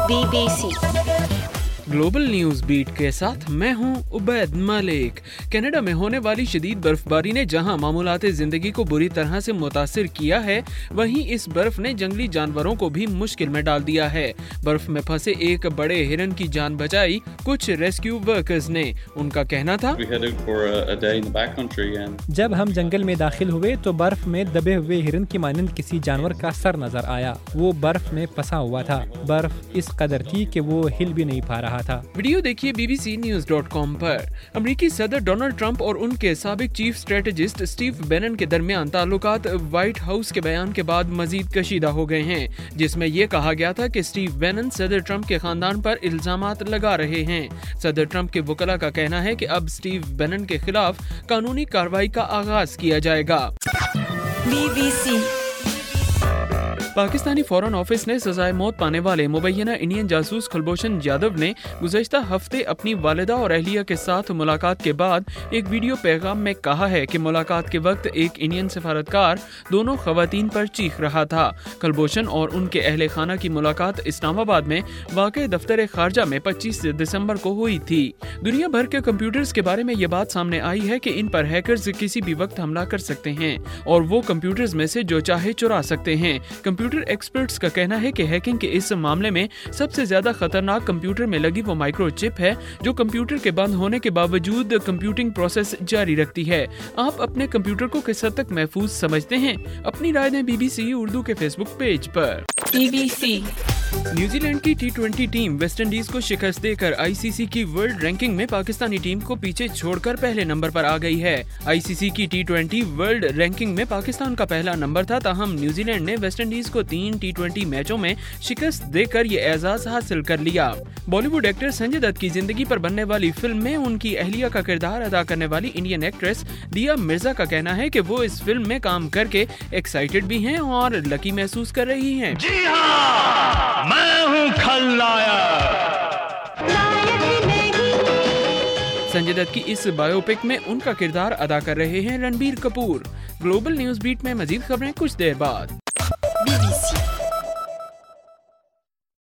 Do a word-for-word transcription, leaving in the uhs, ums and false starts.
Be B C global news beat کے ساتھ میں ہوں عبید ملک۔ کینیڈا میں ہونے والی شدید برفباری نے جہاں معمولات زندگی کو بری طرح سے متاثر کیا ہے، وہیں اس برف نے جنگلی جانوروں کو بھی مشکل میں ڈال دیا ہے۔ برف میں پھنسے ایک بڑے ہرن کی جان بچائی کچھ ریسکیو ورکرز نے۔ ان کا کہنا تھا، جب ہم جنگل میں داخل ہوئے تو برف میں دبے ہوئے ہرن کی مانند کسی جانور کا سر نظر آیا۔ وہ برف میں پھنسا ہوا تھا۔ برف اس قدر تھی کہ وہ ہل بھی نہیں پا رہا تھا۔ ویڈیو دیکھیے B B C news dot com پر۔ امریکی صدر ڈونلڈ ٹرمپ اور ان کے سابق چیف اسٹریٹجسٹ اسٹیو بینن کے درمیان تعلقات وائٹ ہاؤس کے بیان کے بعد مزید کشیدہ ہو گئے ہیں، جس میں یہ کہا گیا تھا کہ اسٹیو بینن صدر ٹرمپ کے خاندان پر الزامات لگا رہے ہیں۔ صدر ٹرمپ کے وکلاء کا کہنا ہے کہ اب اسٹیو بینن کے خلاف قانونی کارروائی کا آغاز کیا جائے گا۔ بی بی سی پاکستانی فورن آفس نے سزائے موت پانے والے مبینہ انڈین جاسوس کلبھوشن یادو نے گزشتہ ہفتے اپنی والدہ اور اہلیہ کے ساتھ ملاقات کے بعد ایک ویڈیو پیغام میں کہا ہے کہ ملاقات کے وقت ایک انڈین سفارتکار دونوں خواتین پر چیخ رہا تھا۔ کلبھوشن اور ان کے اہل خانہ کی ملاقات اسلام آباد میں واقع دفتر خارجہ میں پچیس دسمبر کو ہوئی تھی۔ دنیا بھر کے کمپیوٹرز کے بارے میں یہ بات سامنے آئی ہے کہ ان پر ہیکرز کسی بھی وقت حملہ کر سکتے ہیں اور وہ کمپیوٹرز میں سے جو چاہے چرا سکتے ہیں۔ کمپیوٹر ایکسپرٹس کا کہنا ہے کہ ہیکنگ کے اس معاملے میں سب سے زیادہ خطرناک کمپیوٹر میں لگی وہ مائکرو چپ ہے جو کمپیوٹر کے بند ہونے کے باوجود کمپیوٹنگ پروسیس جاری رکھتی ہے۔ آپ اپنے کمپیوٹر کو کس حد تک محفوظ سمجھتے ہیں؟ اپنی رائے دیں بی بی سی اردو کے فیس بک پیج پر۔ B B C New Zealand کی T twenty team West Indies کو شکست دے کر آئی سی سی کی ورلڈ رینکنگ میں پاکستانی ٹیم کو پیچھے چھوڑ کر پہلے نمبر پر آ گئی ہے۔ آئی سی سی کی ٹی ٹوینٹی ورلڈ رینکنگ میں پاکستان کا پہلا نمبر تھا، تاہم نیوزی لینڈ نے ویسٹ انڈیز کو تین ٹی ٹوینٹی میچوں میں شکست دے کر یہ اعزاز حاصل کر لیا۔ Bollywood actor Sanjay Dutt کی زندگی پر بننے والی فلم میں ان کی اہلیہ کا کردار ادا کرنے والی انڈین ایکٹریس دیا مرزا کا کہنا ہے کہ وہ اس فلم میں کام کر کے ایکسائٹڈ بھی ہیں اور لکی محسوس کر رہی ہیں۔ جی ہاں، میں ہوں خلنائک۔ سنجے دت کی اس بایو پک میں ان کا کردار ادا کر رہے ہیں Ranbir Kapoor. Global news beat میں مزید خبریں کچھ دیر بعد۔ Be B C